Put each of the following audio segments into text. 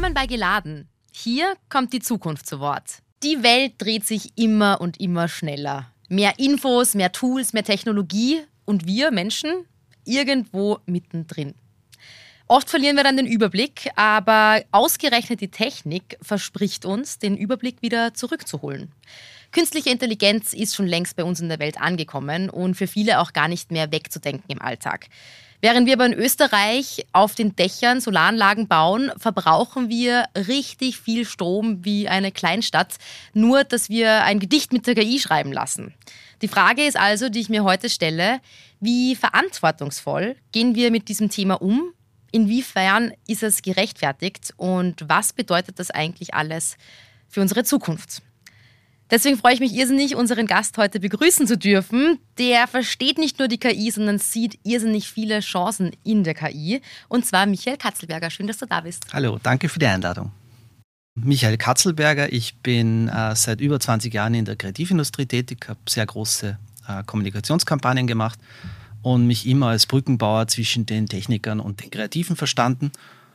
Willkommen bei Geladen. Hier kommt die Zukunft zu Wort. Die Welt dreht sich immer und immer schneller. Mehr Infos, mehr Tools, mehr Technologie und wir Menschen irgendwo mittendrin. Oft verlieren wir dann den Überblick, aber ausgerechnet die Technik verspricht uns, den Überblick wieder zurückzuholen. Künstliche Intelligenz ist schon längst bei uns in der Welt angekommen und für viele auch gar nicht mehr wegzudenken im Alltag. Während wir aber in Österreich auf den Dächern Solaranlagen bauen, verbrauchen wir richtig viel Strom wie eine Kleinstadt, nur dass wir ein Gedicht mit der KI schreiben lassen. Die Frage ist also, die ich mir heute stelle, wie verantwortungsvoll gehen wir mit diesem Thema um? Inwiefern ist es gerechtfertigt und was bedeutet das eigentlich alles für unsere Zukunft? Deswegen freue ich mich irrsinnig, unseren Gast heute begrüßen zu dürfen. Der versteht nicht nur die KI, sondern sieht irrsinnig viele Chancen in der KI. Und zwar Michael Katzelberger. Schön, dass du da bist. Hallo, danke für die Einladung. Michael Katzelberger, ich bin seit über 20 Jahren in der Kreativindustrie tätig, habe sehr große Kommunikationskampagnen gemacht und mich immer als Brückenbauer zwischen den Technikern und den Kreativen verstanden.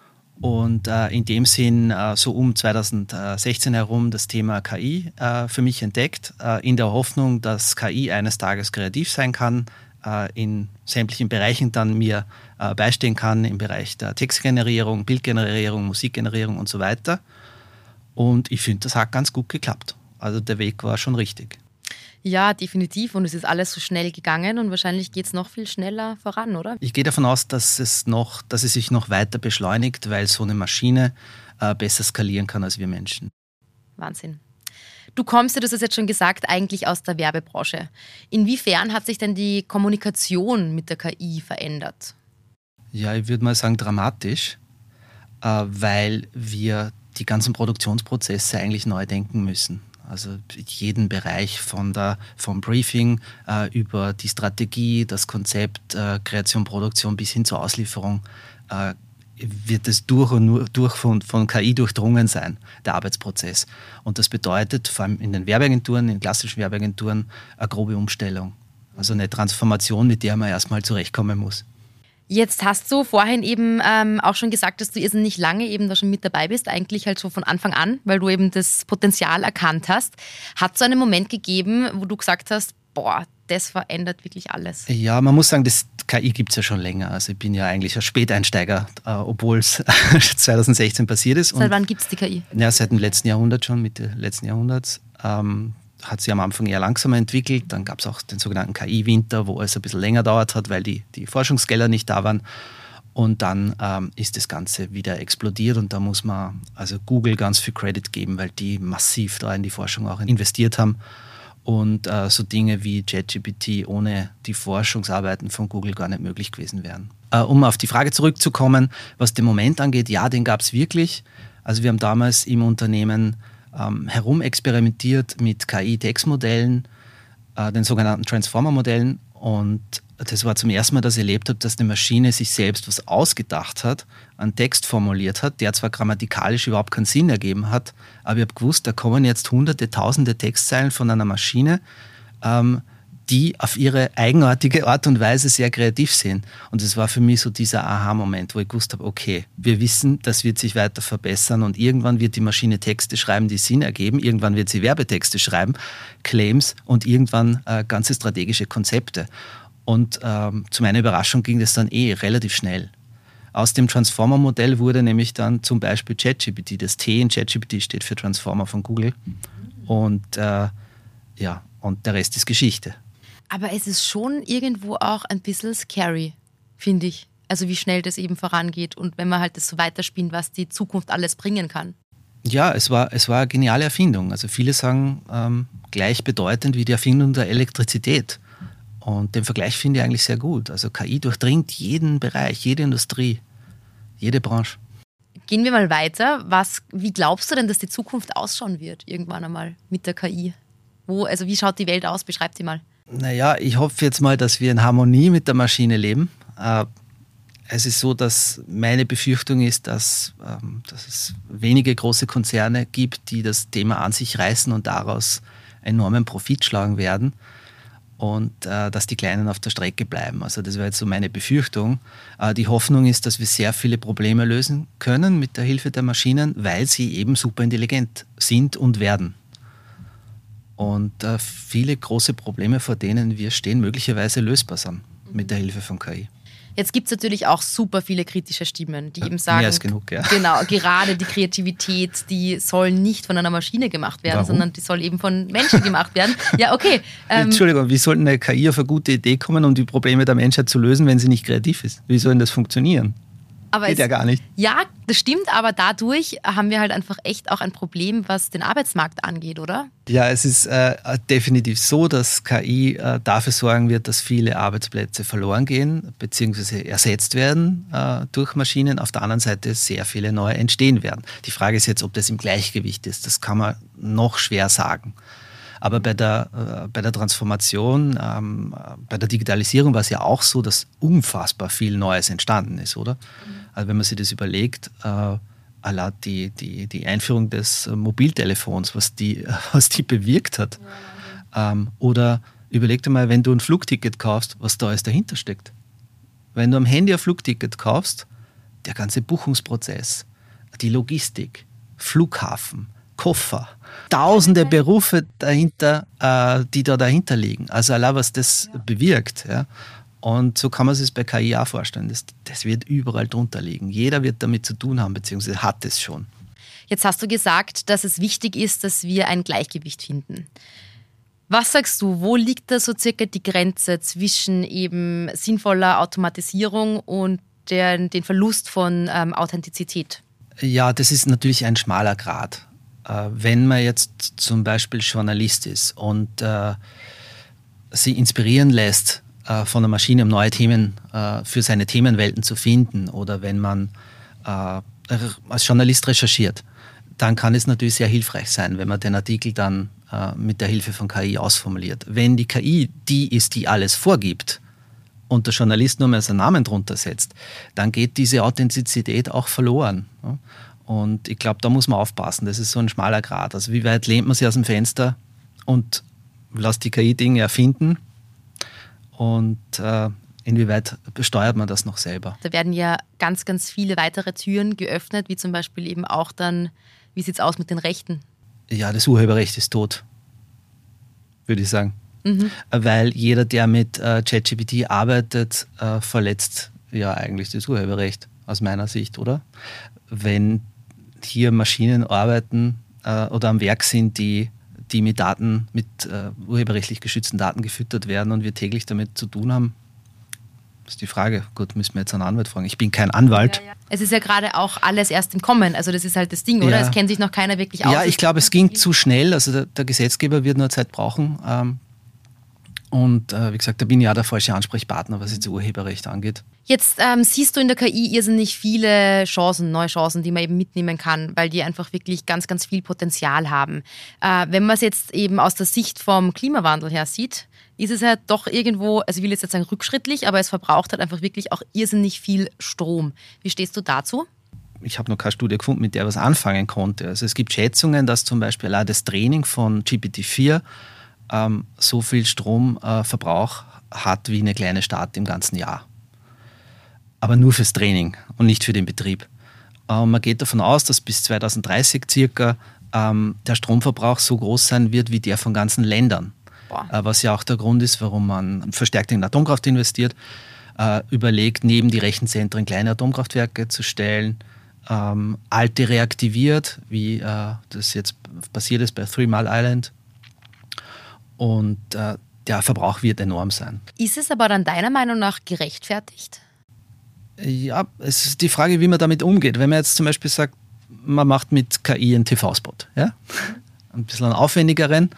Und in dem Sinn so um 2016 herum das Thema KI für mich entdeckt, in der Hoffnung, dass KI eines Tages kreativ sein kann, in sämtlichen Bereichen dann mir beistehen kann, im Bereich der Textgenerierung, Bildgenerierung, Musikgenerierung und so weiter. Und ich finde, das hat ganz gut geklappt. Also der Weg war schon richtig. Ja, definitiv. Und es ist alles so schnell gegangen und wahrscheinlich geht es noch viel schneller voran, oder? Ich gehe davon aus, dass es sich noch weiter beschleunigt, weil so eine Maschine besser skalieren kann als wir Menschen. Wahnsinn. Du kommst, du hast es jetzt schon gesagt, eigentlich aus der Werbebranche. Inwiefern hat sich denn die Kommunikation mit der KI verändert? Ja, ich würde mal sagen dramatisch, weil wir die ganzen Produktionsprozesse eigentlich neu denken müssen. Also jeden Bereich vom Briefing über die Strategie, das Konzept, Kreation, Produktion bis hin zur Auslieferung wird es durch und durch von KI durchdrungen sein, der Arbeitsprozess. Und das bedeutet vor allem in den Werbeagenturen, in den klassischen Werbeagenturen, eine grobe Umstellung. Also eine Transformation, mit der man erstmal zurechtkommen muss. Jetzt hast du vorhin eben auch schon gesagt, dass du irrsinnig lange eben da schon mit dabei bist, eigentlich halt so von Anfang an, weil du eben das Potenzial erkannt hast. Hat es so einen Moment gegeben, wo du gesagt hast, boah, das verändert wirklich alles? Ja, man muss sagen, das KI gibt es ja schon länger. Also ich bin ja eigentlich ein Späteinsteiger, obwohl es 2016 passiert ist. Seit wann gibt es die KI? Ja, seit dem letzten Jahrhundert schon, Mitte letzten Jahrhunderts. Hat sich am Anfang eher langsamer entwickelt. Dann gab es auch den sogenannten KI-Winter, wo es ein bisschen länger dauert hat, weil die Forschungsgelder nicht da waren. Und dann ist das Ganze wieder explodiert und da muss man also Google ganz viel Credit geben, weil die massiv da in die Forschung auch investiert haben. Und so Dinge wie ChatGPT ohne die Forschungsarbeiten von Google gar nicht möglich gewesen wären. Um auf die Frage zurückzukommen, was den Moment angeht, ja, den gab es wirklich. Also wir haben damals im Unternehmen herumexperimentiert mit KI-Textmodellen, den sogenannten Transformer-Modellen. Und das war zum ersten Mal, dass ich erlebt habe, dass eine Maschine sich selbst was ausgedacht hat, einen Text formuliert hat, der zwar grammatikalisch überhaupt keinen Sinn ergeben hat, aber ich habe gewusst, da kommen jetzt hunderte, tausende Textzeilen von einer Maschine, die auf ihre eigenartige Art und Weise sehr kreativ sind. Und es war für mich so dieser Aha-Moment, wo ich gewusst habe, okay, wir wissen, das wird sich weiter verbessern und irgendwann wird die Maschine Texte schreiben, die Sinn ergeben, irgendwann wird sie Werbetexte schreiben, Claims und irgendwann ganze strategische Konzepte. Und zu meiner Überraschung ging das dann relativ schnell. Aus dem Transformer-Modell wurde nämlich dann zum Beispiel ChatGPT. Das T in ChatGPT steht für Transformer von Google. Und und der Rest ist Geschichte. Aber es ist schon irgendwo auch ein bisschen scary, finde ich. Also wie schnell das eben vorangeht und wenn man halt das so weiterspinnt, was die Zukunft alles bringen kann. Ja, es war eine geniale Erfindung. Also viele sagen gleichbedeutend wie die Erfindung der Elektrizität. Und den Vergleich finde ich eigentlich sehr gut. Also KI durchdringt jeden Bereich, jede Industrie, jede Branche. Gehen wir mal weiter. Wie glaubst du denn, dass die Zukunft ausschauen wird, irgendwann einmal mit der KI? Wie schaut die Welt aus? Beschreib sie mal. Naja, ich hoffe jetzt mal, dass wir in Harmonie mit der Maschine leben. Es ist so, dass meine Befürchtung ist, dass es wenige große Konzerne gibt, die das Thema an sich reißen und daraus enormen Profit schlagen werden. und dass die Kleinen auf der Strecke bleiben. Also das wäre jetzt so meine Befürchtung. Die Hoffnung ist, dass wir sehr viele Probleme lösen können mit der Hilfe der Maschinen, weil sie eben super intelligent sind und werden. Und viele große Probleme, vor denen wir stehen, möglicherweise lösbar sind mit der Hilfe von KI. Jetzt gibt es natürlich auch super viele kritische Stimmen, die eben sagen, mehr als genug, ja. Genau, gerade die Kreativität, die soll nicht von einer Maschine gemacht werden, sondern die soll eben von Menschen gemacht werden. Ja, okay. Entschuldigung, wie soll eine KI auf eine gute Idee kommen, um die Probleme der Menschheit zu lösen, wenn sie nicht kreativ ist? Wie soll denn das funktionieren? Geht ja gar nicht. Ja, das stimmt, aber dadurch haben wir halt einfach echt auch ein Problem, was den Arbeitsmarkt angeht, oder? Ja, es ist definitiv so, dass KI dafür sorgen wird, dass viele Arbeitsplätze verloren gehen bzw. ersetzt werden durch Maschinen. Auf der anderen Seite sehr viele neue entstehen werden. Die Frage ist jetzt, ob das im Gleichgewicht ist. Das kann man noch schwer sagen. Aber bei der Transformation, bei der Digitalisierung war es ja auch so, dass unfassbar viel Neues entstanden ist, oder? Also wenn man sich das überlegt, die Einführung des Mobiltelefons, was die bewirkt hat. Oder überleg dir mal, wenn du ein Flugticket kaufst, was da alles dahinter steckt. Wenn du am Handy ein Flugticket kaufst, der ganze Buchungsprozess, die Logistik, Flughafen, Koffer, tausende Berufe dahinter, die da dahinter liegen. Also allein was das bewirkt. Ja. Und so kann man sich das bei KI auch vorstellen. Das wird überall drunter liegen. Jeder wird damit zu tun haben, beziehungsweise hat es schon. Jetzt hast du gesagt, dass es wichtig ist, dass wir ein Gleichgewicht finden. Was sagst du, wo liegt da so circa die Grenze zwischen eben sinnvoller Automatisierung und den Verlust von Authentizität? Ja, das ist natürlich ein schmaler Grat. Wenn man jetzt zum Beispiel Journalist ist und sie inspirieren lässt von der Maschine, um neue Themen für seine Themenwelten zu finden, oder wenn man als Journalist recherchiert, dann kann es natürlich sehr hilfreich sein, wenn man den Artikel dann mit der Hilfe von KI ausformuliert. Wenn die KI die ist, die alles vorgibt und der Journalist nur mehr seinen Namen drunter setzt, dann geht diese Authentizität auch verloren. Ja? Und ich glaube, da muss man aufpassen. Das ist so ein schmaler Grat. Also wie weit lehnt man sich aus dem Fenster und lässt die KI Dinge erfinden? Und inwieweit besteuert man das noch selber? Da werden ja ganz, ganz viele weitere Türen geöffnet, wie zum Beispiel eben auch dann, wie sieht es aus mit den Rechten? Ja, das Urheberrecht ist tot, würde ich sagen. Weil jeder, der mit ChatGPT arbeitet, verletzt ja eigentlich das Urheberrecht, aus meiner Sicht, oder? Wenn hier Maschinen arbeiten oder am Werk sind, die mit Daten, mit urheberrechtlich geschützten Daten gefüttert werden und wir täglich damit zu tun haben, ist die Frage. Gut, müssen wir jetzt einen Anwalt fragen. Ich bin kein Anwalt. Ja. Es ist ja gerade auch alles erst im Kommen. Also das ist halt das Ding, oder? Es kennt sich noch keiner wirklich aus. Ja, ich glaube, es ging zu schnell. Also der Gesetzgeber wird nur Zeit brauchen. Und wie gesagt, da bin ich auch der falsche Ansprechpartner, was jetzt das Urheberrecht angeht. Jetzt siehst du in der KI irrsinnig viele Chancen, neue Chancen, die man eben mitnehmen kann, weil die einfach wirklich ganz, ganz viel Potenzial haben. Wenn man es jetzt eben aus der Sicht vom Klimawandel her sieht, ist es halt doch irgendwo, also ich will jetzt nicht sagen rückschrittlich, aber es verbraucht halt einfach wirklich auch irrsinnig viel Strom. Wie stehst du dazu? Ich habe noch keine Studie gefunden, mit der was anfangen konnte. Also es gibt Schätzungen, dass zum Beispiel auch das Training von GPT-4 so viel Stromverbrauch hat wie eine kleine Stadt im ganzen Jahr. Aber nur fürs Training und nicht für den Betrieb. Man geht davon aus, dass bis 2030 circa der Stromverbrauch so groß sein wird wie der von ganzen Ländern. Was ja auch der Grund ist, warum man verstärkt in Atomkraft investiert, überlegt, neben die Rechenzentren kleine Atomkraftwerke zu stellen, alte reaktiviert, wie das jetzt passiert ist bei Three Mile Island. Und der Verbrauch wird enorm sein. Ist es aber dann deiner Meinung nach gerechtfertigt? Ja, es ist die Frage, wie man damit umgeht. Wenn man jetzt zum Beispiel sagt, man macht mit KI einen TV-Spot, ja? Ein bisschen einen aufwendigeren,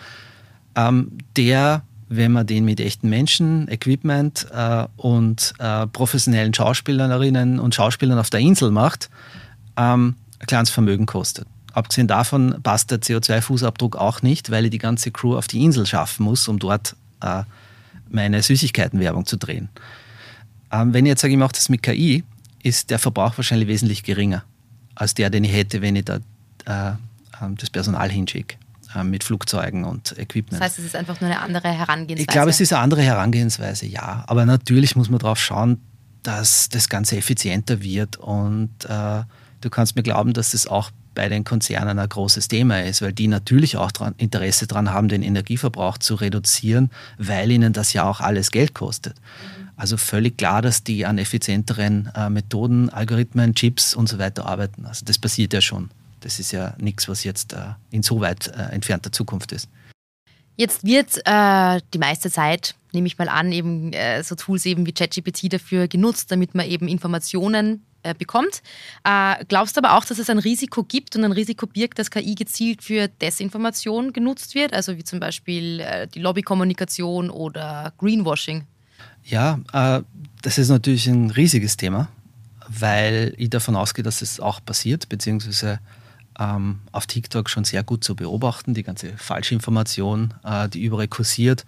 der, wenn man den mit echten Menschen, Equipment und professionellen Schauspielerinnen und Schauspielern auf der Insel macht, ein kleines Vermögen kostet. Abgesehen davon passt der CO2-Fußabdruck auch nicht, weil ich die ganze Crew auf die Insel schaffen muss, um dort meine Süßigkeitenwerbung zu drehen. Wenn ich jetzt sage, ich mache das mit KI, ist der Verbrauch wahrscheinlich wesentlich geringer als der, den ich hätte, wenn ich da das Personal hinschicke. mit Flugzeugen und Equipment. Das heißt, es ist einfach nur eine andere Herangehensweise? Ich glaube, es ist eine andere Herangehensweise, ja. Aber natürlich muss man darauf schauen, dass das Ganze effizienter wird. Und du kannst mir glauben, dass das auch bei den Konzernen ein großes Thema ist, weil die natürlich auch Interesse daran haben, den Energieverbrauch zu reduzieren, weil ihnen das ja auch alles Geld kostet. Also völlig klar, dass die an effizienteren Methoden, Algorithmen, Chips und so weiter arbeiten. Also das passiert ja schon. Das ist ja nichts, was jetzt in so weit entfernter Zukunft ist. Jetzt wird die meiste Zeit, nehme ich mal an, eben so Tools eben wie ChatGPT dafür genutzt, damit man eben Informationen bekommt. Glaubst du aber auch, dass es ein Risiko gibt und ein Risiko birgt, dass KI gezielt für Desinformation genutzt wird? Also wie zum Beispiel die Lobbykommunikation oder Greenwashing? Ja, das ist natürlich ein riesiges Thema, weil ich davon ausgehe, dass es auch passiert, beziehungsweise auf TikTok schon sehr gut zu beobachten, die ganze Falschinformation, die überall kursiert.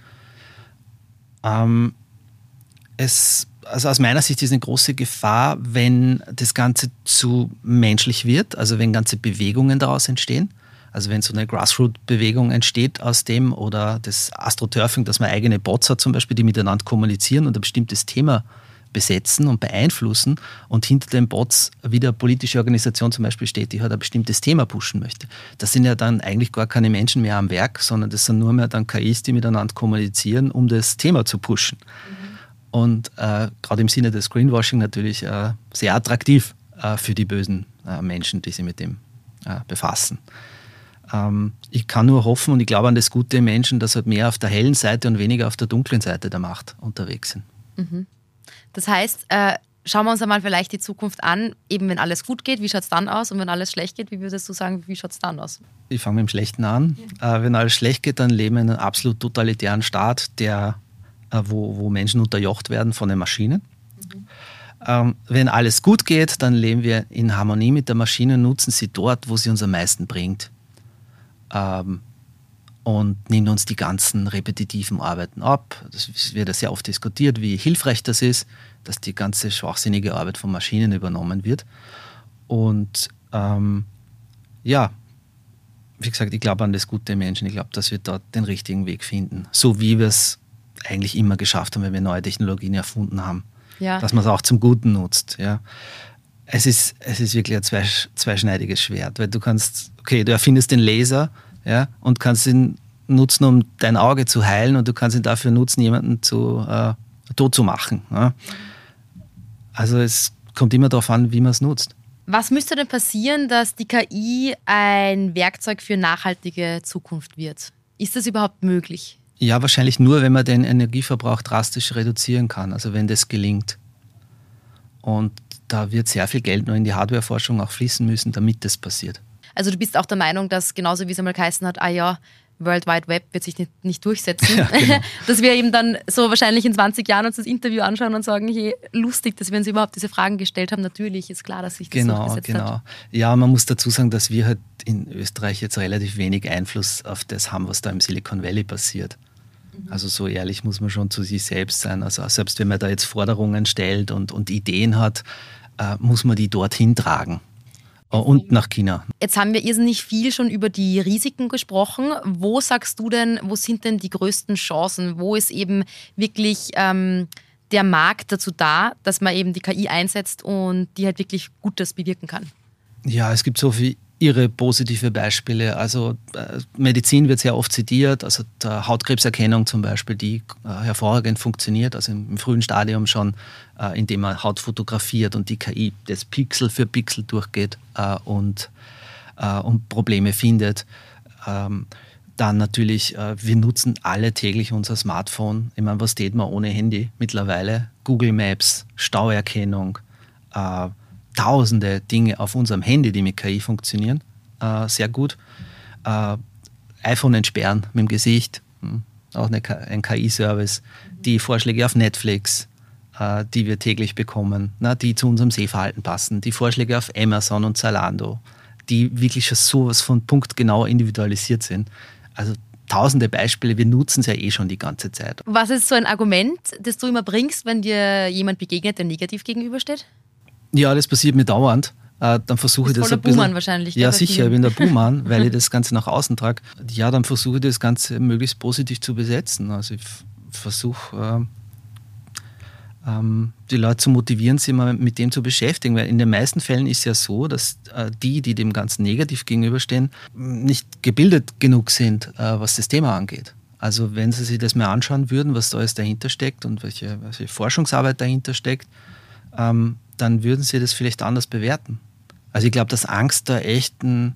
Also aus meiner Sicht ist eine große Gefahr, wenn das Ganze zu menschlich wird, also wenn ganze Bewegungen daraus entstehen. Also wenn so eine Grassroot-Bewegung entsteht aus dem oder das Astroturfing, dass man eigene Bots hat zum Beispiel, die miteinander kommunizieren und ein bestimmtes Thema besetzen und beeinflussen und hinter den Bots wieder eine politische Organisation zum Beispiel steht, die halt ein bestimmtes Thema pushen möchte. Das sind ja dann eigentlich gar keine Menschen mehr am Werk, sondern das sind nur mehr dann KIs, die miteinander kommunizieren, um das Thema zu pushen. Und gerade im Sinne des Greenwashing natürlich sehr attraktiv für die bösen Menschen, die sich mit dem befassen. Ich kann nur hoffen und ich glaube an das Gute im Menschen, dass halt mehr auf der hellen Seite und weniger auf der dunklen Seite der Macht unterwegs sind. Mhm. Das heißt, schauen wir uns einmal vielleicht die Zukunft an, eben wenn alles gut geht, wie schaut es dann aus? Und wenn alles schlecht geht, wie würdest du sagen, wie schaut es dann aus? Ich fange mit dem Schlechten an. Wenn alles schlecht geht, dann leben wir in einem absolut totalitären Staat, wo Menschen unterjocht werden von den Maschinen. Wenn alles gut geht, dann leben wir in Harmonie mit der Maschine und nutzen sie dort, wo sie uns am meisten bringt. Und nehmen uns die ganzen repetitiven Arbeiten ab. Das wird ja sehr oft diskutiert, wie hilfreich das ist, dass die ganze schwachsinnige Arbeit von Maschinen übernommen wird. Und wie gesagt, ich glaube an das gute Menschen. Ich glaube, dass wir dort den richtigen Weg finden. So wie wir es eigentlich immer geschafft haben, wenn wir neue Technologien erfunden haben. Ja. Dass man es auch zum Guten nutzt. Ja. Es ist wirklich ein zweischneidiges Schwert, weil du erfindest den Laser, ja, und kannst ihn nutzen, um dein Auge zu heilen, und du kannst ihn dafür nutzen, jemanden tot zu machen. Ja. Also es kommt immer darauf an, wie man es nutzt. Was müsste denn passieren, dass die KI ein Werkzeug für nachhaltige Zukunft wird? Ist das überhaupt möglich? Ja, wahrscheinlich nur, wenn man den Energieverbrauch drastisch reduzieren kann, also wenn das gelingt. Und da wird sehr viel Geld noch in die Hardwareforschung auch fließen müssen, damit das passiert. Also du bist auch der Meinung, dass genauso wie es einmal geheißen hat, World Wide Web wird sich nicht durchsetzen, ja, genau. Dass wir eben dann so wahrscheinlich in 20 Jahren uns das Interview anschauen und sagen, hey, lustig, dass wir uns überhaupt diese Fragen gestellt haben. Natürlich ist klar, dass sich das durchgesetzt hat. Ja, man muss dazu sagen, dass wir halt in Österreich jetzt relativ wenig Einfluss auf das haben, was da im Silicon Valley passiert. Also so ehrlich muss man schon zu sich selbst sein. Also selbst wenn man da jetzt Forderungen stellt und Ideen hat, muss man die dorthin tragen. Und nach China. Jetzt haben wir irrsinnig viel schon über die Risiken gesprochen. Wo sagst du denn, wo sind denn die größten Chancen? Wo ist eben wirklich der Markt dazu da, dass man eben die KI einsetzt und die halt wirklich Gutes bewirken kann? Ja, es gibt so viele irre positive Beispiele. Also Medizin wird sehr oft zitiert, also der Hautkrebserkennung zum Beispiel, die hervorragend funktioniert, also im frühen Stadium schon, indem man Haut fotografiert und die KI das Pixel für Pixel durchgeht und Probleme findet. Dann natürlich, wir nutzen alle täglich unser Smartphone. Ich meine, was steht man ohne Handy mittlerweile? Google Maps, Stauerkennung, tausende Dinge auf unserem Handy, die mit KI funktionieren, sehr gut. iPhone entsperren mit dem Gesicht, auch ein KI-Service. Die Vorschläge auf Netflix, die wir täglich bekommen, die zu unserem Sehverhalten passen. Die Vorschläge auf Amazon und Zalando, die wirklich schon sowas von punktgenau individualisiert sind. Also tausende Beispiele, wir nutzen es ja schon die ganze Zeit. Was ist so ein Argument, das du immer bringst, wenn dir jemand begegnet, der negativ gegenübersteht? Ja, das passiert mir dauernd. dann versuche ich das voller ein bisschen... Buhmann wahrscheinlich. Ja, sicher, ich bin der Buhmann, weil ich das Ganze nach außen trage. Ja, dann versuche ich das Ganze möglichst positiv zu besetzen. Also ich versuche... die Leute zu motivieren, sich mal mit dem zu beschäftigen, weil in den meisten Fällen ist ja so, dass die dem Ganzen negativ gegenüberstehen, nicht gebildet genug sind, was das Thema angeht. Also wenn sie sich das mal anschauen würden, was da alles dahinter steckt und welche Forschungsarbeit dahinter steckt, dann würden sie das vielleicht anders bewerten. Also ich glaube, dass Angst da echt ein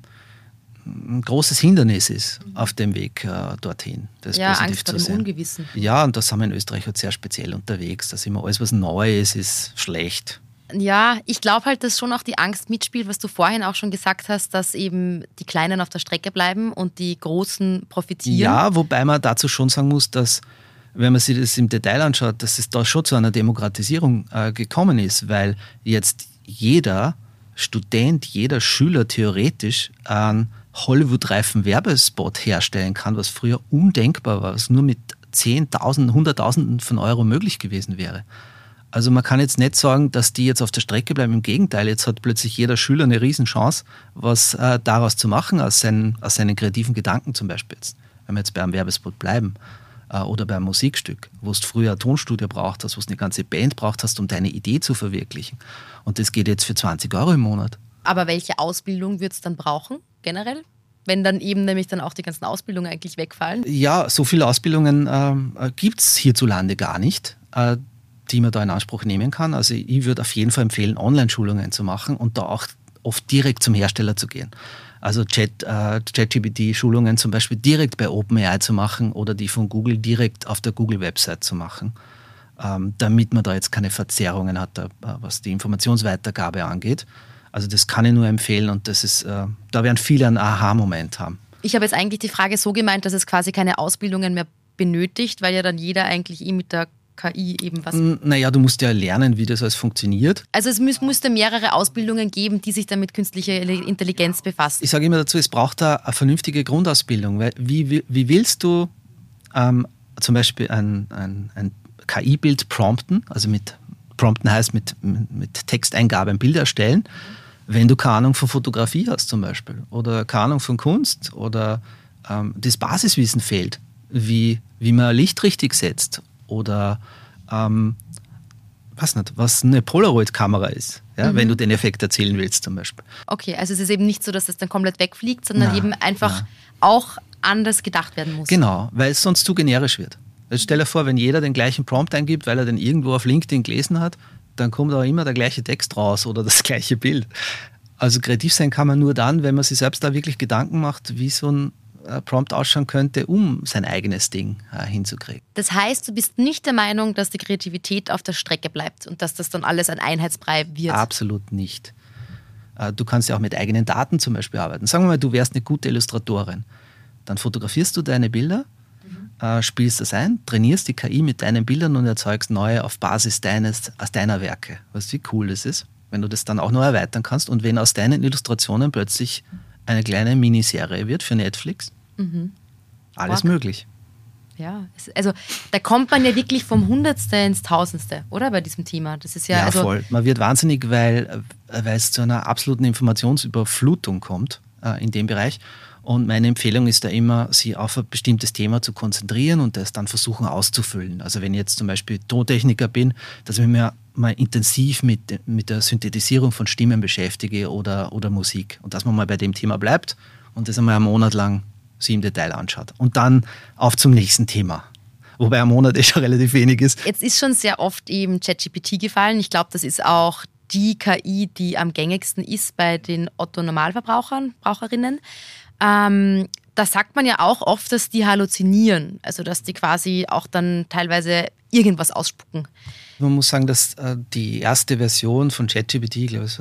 großes Hindernis ist auf dem Weg dorthin. Das ja, positiv Angst vor zu dem sehen. Ungewissen. Ja, und da sind wir in Österreich halt sehr speziell unterwegs. Da sind wir alles, was neu ist schlecht. Ja, ich glaube halt, dass schon auch die Angst mitspielt, was du vorhin auch schon gesagt hast, dass eben die Kleinen auf der Strecke bleiben und die Großen profitieren. Ja, wobei man dazu schon sagen muss, dass, wenn man sich das im Detail anschaut, dass es da schon zu einer Demokratisierung gekommen ist, weil jetzt jeder Student, jeder Schüler theoretisch einen Hollywood-reifen Werbespot herstellen kann, was früher undenkbar war, was nur mit 10.000, 100.000 von Euro möglich gewesen wäre. Also man kann jetzt nicht sagen, dass die jetzt auf der Strecke bleiben. Im Gegenteil, jetzt hat plötzlich jeder Schüler eine Riesenchance, was daraus zu machen, aus seinen kreativen Gedanken zum Beispiel jetzt. Wenn wir jetzt bei einem Werbespot bleiben oder bei einem Musikstück, wo du früher ein Tonstudio braucht hast, wo du eine ganze Band braucht hast, um deine Idee zu verwirklichen. Und das geht jetzt für 20 Euro im Monat. Aber welche Ausbildung wird es dann brauchen, generell? Wenn dann eben nämlich dann auch die ganzen Ausbildungen eigentlich wegfallen? Ja, so viele Ausbildungen gibt es hierzulande gar nicht, die man da in Anspruch nehmen kann. Also ich würde auf jeden Fall empfehlen, Online-Schulungen zu machen und da auch oft direkt zum Hersteller zu gehen. Also ChatGPT-Schulungen zum Beispiel direkt bei OpenAI zu machen oder die von Google direkt auf der Google-Website zu machen, damit man da jetzt keine Verzerrungen hat, was die Informationsweitergabe angeht. Also das kann ich nur empfehlen und das ist, da werden viele einen Aha-Moment haben. Ich habe jetzt eigentlich die Frage so gemeint, dass es quasi keine Ausbildungen mehr benötigt, weil ja dann jeder eigentlich mit der KI eben was... Naja, du musst ja lernen, wie das alles funktioniert. Also es müsste mehrere Ausbildungen geben, die sich dann mit künstlicher Intelligenz befassen. Ich sage immer dazu, es braucht da eine vernünftige Grundausbildung. Weil wie willst du zum Beispiel ein KI-Bild prompten, also mit prompten heißt mit Texteingabe ein Bild erstellen, wenn du keine Ahnung von Fotografie hast zum Beispiel oder keine Ahnung von Kunst oder das Basiswissen fehlt, wie man Licht richtig setzt oder was eine Polaroid-Kamera ist, ja, wenn du den Effekt erzielen willst zum Beispiel. Okay, also es ist eben nicht so, dass das dann komplett wegfliegt, sondern eben einfach auch anders gedacht werden muss. Genau, weil es sonst zu generisch wird. Jetzt stell dir vor, wenn jeder den gleichen Prompt eingibt, weil er den irgendwo auf LinkedIn gelesen hat, dann kommt auch immer der gleiche Text raus oder das gleiche Bild. Also kreativ sein kann man nur dann, wenn man sich selbst da wirklich Gedanken macht, wie so ein Prompt ausschauen könnte, um sein eigenes Ding hinzukriegen. Das heißt, du bist nicht der Meinung, dass die Kreativität auf der Strecke bleibt und dass das dann alles ein Einheitsbrei wird? Absolut nicht. Du kannst ja auch mit eigenen Daten zum Beispiel arbeiten. Sagen wir mal, du wärst eine gute Illustratorin. Dann fotografierst du deine Bilder, spielst das ein, trainierst die KI mit deinen Bildern und erzeugst neue auf Basis deiner Werke. Weißt du, wie cool das ist, wenn du das dann auch noch erweitern kannst und wenn aus deinen Illustrationen plötzlich eine kleine Miniserie wird für Netflix. Alles möglich. Ja, also da kommt man ja wirklich vom Hundertste ins Tausendste, oder, bei diesem Thema? Das ist ja, voll. Man wird wahnsinnig, weil es zu einer absoluten Informationsüberflutung kommt in dem Bereich. Und meine Empfehlung ist da immer, sich auf ein bestimmtes Thema zu konzentrieren und das dann versuchen auszufüllen. Also wenn ich jetzt zum Beispiel Tontechniker bin, dass ich mich mal intensiv mit der Synthetisierung von Stimmen beschäftige oder Musik. Und dass man mal bei dem Thema bleibt und das einmal einen Monat lang sich im Detail anschaut. Und dann auf zum nächsten Thema. Wobei ein Monat schon relativ wenig ist. Jetzt ist schon sehr oft eben ChatGPT gefallen. Ich glaube, das ist auch die KI, die am gängigsten ist bei den Otto-Normalverbrauchern, Braucherinnen. Da sagt man ja auch oft, dass die halluzinieren, also dass die quasi auch dann teilweise irgendwas ausspucken. Man muss sagen, dass die erste Version von ChatGPT, ich glaube,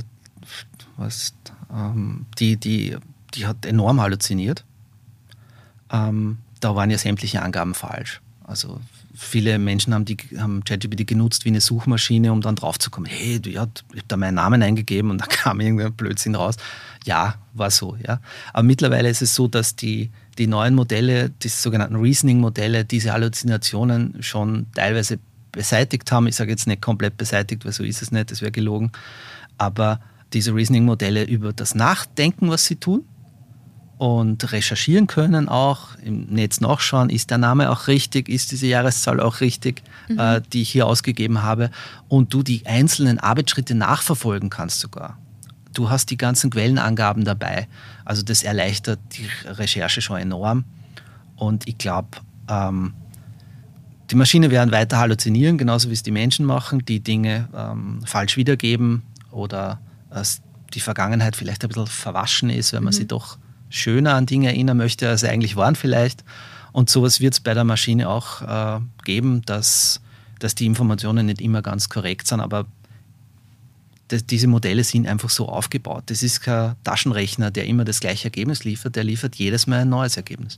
die hat enorm halluziniert. Da waren ja sämtliche Angaben falsch. Also viele Menschen haben ChatGPT genutzt wie eine Suchmaschine, um dann drauf zu kommen, hey, ich habe da meinen Namen eingegeben und da kam irgendein Blödsinn raus. Ja, war so. Ja. Aber mittlerweile ist es so, dass die neuen Modelle, die sogenannten Reasoning-Modelle, diese Halluzinationen schon teilweise beseitigt haben. Ich sage jetzt nicht komplett beseitigt, weil so ist es nicht, das wäre gelogen. Aber diese Reasoning-Modelle über das Nachdenken, was sie tun, und recherchieren können auch, im Netz nachschauen, ist der Name auch richtig, ist diese Jahreszahl auch richtig, die ich hier ausgegeben habe, und du die einzelnen Arbeitsschritte nachverfolgen kannst sogar. Du hast die ganzen Quellenangaben dabei, also das erleichtert die Recherche schon enorm, und ich glaube, die Maschine werden weiter halluzinieren, genauso wie es die Menschen machen, die Dinge falsch wiedergeben oder die Vergangenheit vielleicht ein bisschen verwaschen ist, wenn man sie doch schöner an Dinge erinnern möchte, als sie eigentlich waren vielleicht. Und sowas wird es bei der Maschine auch geben, dass die Informationen nicht immer ganz korrekt sind, aber diese Modelle sind einfach so aufgebaut. Das ist kein Taschenrechner, der immer das gleiche Ergebnis liefert, der liefert jedes Mal ein neues Ergebnis.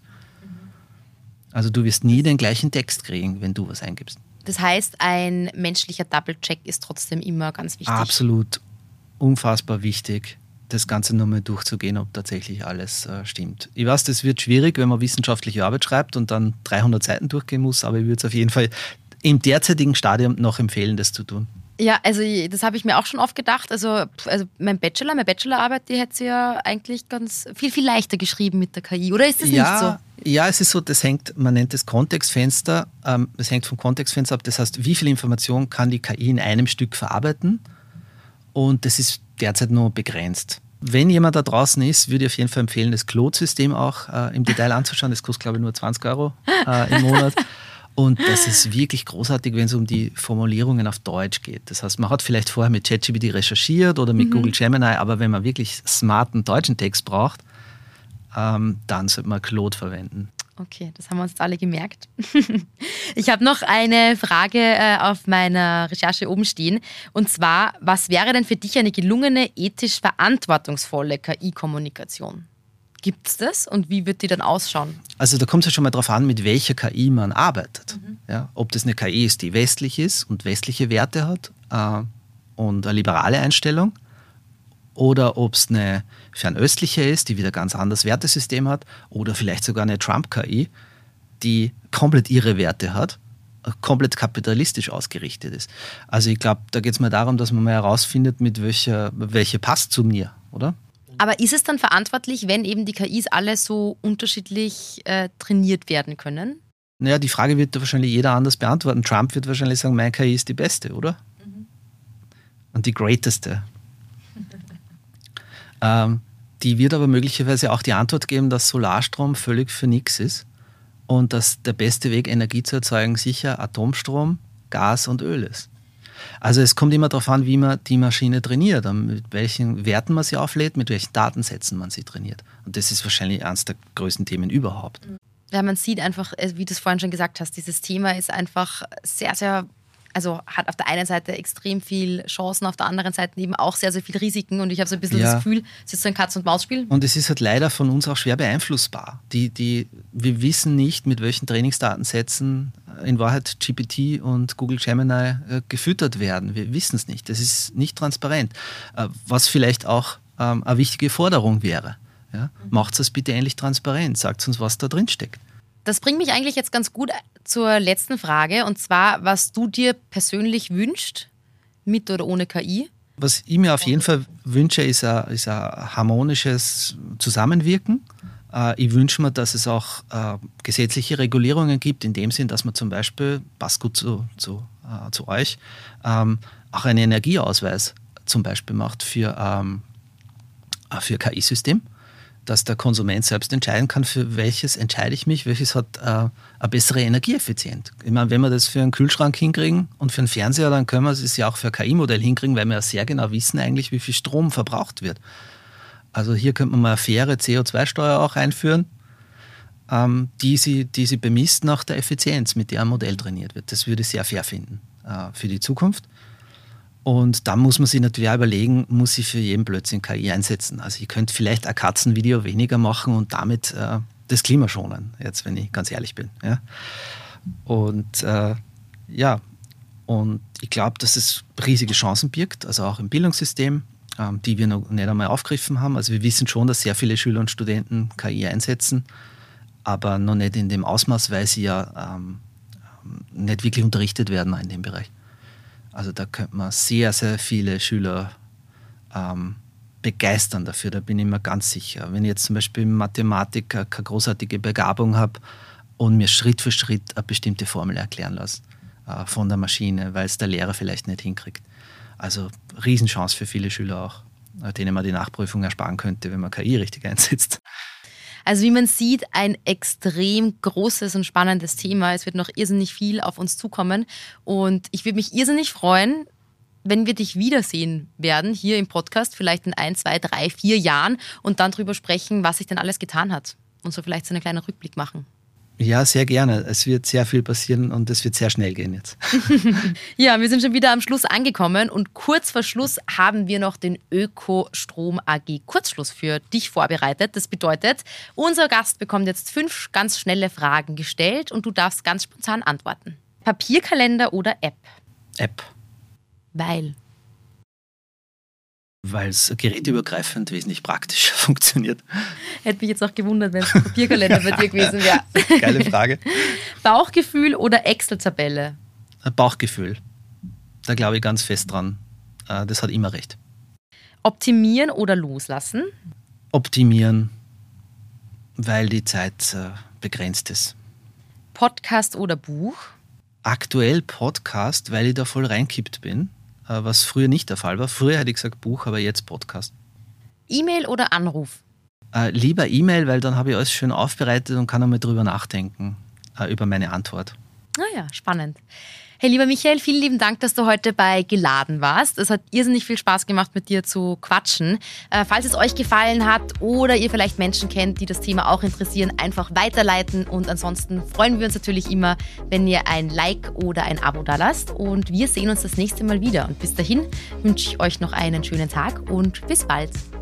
Also du wirst nie den gleichen Text kriegen, wenn du was eingibst. Das heißt, ein menschlicher Double-Check ist trotzdem immer ganz wichtig. Absolut, unfassbar wichtig, das Ganze nochmal durchzugehen, ob tatsächlich alles stimmt. Ich weiß, das wird schwierig, wenn man wissenschaftliche Arbeit schreibt und dann 300 Seiten durchgehen muss, aber ich würde es auf jeden Fall im derzeitigen Stadium noch empfehlen, das zu tun. Ja, also das habe ich mir auch schon oft gedacht. Also meine Bachelorarbeit, die hätte sie ja eigentlich ganz viel, viel leichter geschrieben mit der KI. Oder ist das nicht so? Ja, es ist so, man nennt das Kontextfenster. Es hängt vom Kontextfenster ab. Das heißt, wie viel Information kann die KI in einem Stück verarbeiten? Und das ist derzeit nur begrenzt. Wenn jemand da draußen ist, würde ich auf jeden Fall empfehlen, das Claude-System auch im Detail anzuschauen. Das kostet, glaube ich, nur 20 € im Monat. Und das ist wirklich großartig, wenn es um die Formulierungen auf Deutsch geht. Das heißt, man hat vielleicht vorher mit ChatGPT recherchiert oder mit Google Gemini, aber wenn man wirklich smarten deutschen Text braucht, dann sollte man Claude verwenden. Okay, das haben wir uns jetzt alle gemerkt. Ich habe noch eine Frage auf meiner Recherche oben stehen. Und zwar, was wäre denn für dich eine gelungene, ethisch verantwortungsvolle KI-Kommunikation? Gibt es das und wie wird die dann ausschauen? Also da kommt es ja schon mal darauf an, mit welcher KI man arbeitet. Ja, ob das eine KI ist, die westlich ist und westliche Werte hat und eine liberale Einstellung, oder ob es eine fernöstliche ist, die wieder ganz anderes Wertesystem hat, oder vielleicht sogar eine Trump-KI, die komplett ihre Werte hat, komplett kapitalistisch ausgerichtet ist. Also ich glaube, da geht es mal darum, dass man mal herausfindet, mit welche passt zu mir, oder? Aber ist es dann verantwortlich, wenn eben die KIs alle so unterschiedlich trainiert werden können? Naja, die Frage wird wahrscheinlich jeder anders beantworten. Trump wird wahrscheinlich sagen, meine KI ist die beste, oder? Und die greateste. Die wird aber möglicherweise auch die Antwort geben, dass Solarstrom völlig für nichts ist und dass der beste Weg, Energie zu erzeugen, sicher Atomstrom, Gas und Öl ist. Also es kommt immer darauf an, wie man die Maschine trainiert, mit welchen Werten man sie auflädt, mit welchen Datensätzen man sie trainiert. Und das ist wahrscheinlich eines der größten Themen überhaupt. Ja, man sieht einfach, wie du es vorhin schon gesagt hast, dieses Thema ist einfach sehr, sehr, also hat auf der einen Seite extrem viel Chancen, auf der anderen Seite eben auch sehr, sehr viel Risiken. Und ich habe so ein bisschen das Gefühl, es ist so ein Katz-und-Maus-Spiel. Und es ist halt leider von uns auch schwer beeinflussbar. Wir wissen nicht, mit welchen Trainingsdatensätzen in Wahrheit GPT und Google Gemini gefüttert werden. Wir wissen es nicht. Das ist nicht transparent. Was vielleicht auch eine wichtige Forderung wäre. Ja? Macht es bitte endlich transparent. Sagt uns, was da drin steckt. Das bringt mich eigentlich jetzt ganz gut zur letzten Frage, und zwar, was du dir persönlich wünschst, mit oder ohne KI? Was ich mir auf jeden Fall wünsche, ist ein harmonisches Zusammenwirken. Ich wünsche mir, dass es auch gesetzliche Regulierungen gibt, in dem Sinn, dass man zum Beispiel, passt gut zu euch, auch einen Energieausweis zum Beispiel macht für KI-System, dass der Konsument selbst entscheiden kann, für welches entscheide ich mich, welches hat eine bessere Energieeffizienz. Ich meine, wenn wir das für einen Kühlschrank hinkriegen und für einen Fernseher, dann können wir es ja auch für ein KI-Modell hinkriegen, weil wir ja sehr genau wissen eigentlich, wie viel Strom verbraucht wird. Also hier könnte man mal eine faire CO2-Steuer auch einführen, die sie bemisst nach der Effizienz, mit der ein Modell trainiert wird. Das würde ich sehr fair finden für die Zukunft. Und dann muss man sich natürlich auch überlegen, muss ich für jeden Blödsinn KI einsetzen. Also ich könnte vielleicht ein Katzenvideo weniger machen und damit das Klima schonen, jetzt wenn ich ganz ehrlich bin. Ja? Und und ich glaube, dass es riesige Chancen birgt, also auch im Bildungssystem, die wir noch nicht einmal aufgegriffen haben. Also wir wissen schon, dass sehr viele Schüler und Studenten KI einsetzen, aber noch nicht in dem Ausmaß, weil sie ja nicht wirklich unterrichtet werden in dem Bereich. Also da könnte man sehr, sehr viele Schüler begeistern dafür, da bin ich mir ganz sicher. Wenn ich jetzt zum Beispiel in Mathematik keine großartige Begabung habe und mir Schritt für Schritt eine bestimmte Formel erklären lasse von der Maschine, weil es der Lehrer vielleicht nicht hinkriegt. Also Riesenchance für viele Schüler auch, denen man die Nachprüfung ersparen könnte, wenn man KI richtig einsetzt. Also wie man sieht, ein extrem großes und spannendes Thema. Es wird noch irrsinnig viel auf uns zukommen und ich würde mich irrsinnig freuen, wenn wir dich wiedersehen werden hier im Podcast, vielleicht in 1, 2, 3, 4 Jahren und dann drüber sprechen, was sich denn alles getan hat und so vielleicht so einen kleinen Rückblick machen. Ja, sehr gerne. Es wird sehr viel passieren und es wird sehr schnell gehen jetzt. Ja, wir sind schon wieder am Schluss angekommen und kurz vor Schluss haben wir noch den Ökostrom AG Kurzschluss für dich vorbereitet. Das bedeutet, unser Gast bekommt jetzt 5 ganz schnelle Fragen gestellt und du darfst ganz spontan antworten. Papierkalender oder App? App. Weil es geräteübergreifend wesentlich praktischer funktioniert. Hätte mich jetzt auch gewundert, wenn es ein Papierkalender bei dir gewesen wäre. Geile Frage. Bauchgefühl oder Excel-Tabelle? Bauchgefühl. Da glaube ich ganz fest dran. Das hat immer recht. Optimieren oder loslassen? Optimieren, weil die Zeit begrenzt ist. Podcast oder Buch? Aktuell Podcast, weil ich da voll reinkippt bin, was früher nicht der Fall war. Früher hätte ich gesagt Buch, aber jetzt Podcast. E-Mail oder Anruf? Lieber E-Mail, weil dann habe ich alles schön aufbereitet und kann einmal drüber nachdenken, über meine Antwort. Naja, spannend. Hey, lieber Michael, vielen lieben Dank, dass du heute bei Geladen warst. Es hat irrsinnig viel Spaß gemacht, mit dir zu quatschen. Falls es euch gefallen hat oder ihr vielleicht Menschen kennt, die das Thema auch interessieren, einfach weiterleiten. Und ansonsten freuen wir uns natürlich immer, wenn ihr ein Like oder ein Abo da lasst. Und wir sehen uns das nächste Mal wieder. Und bis dahin wünsche ich euch noch einen schönen Tag und bis bald.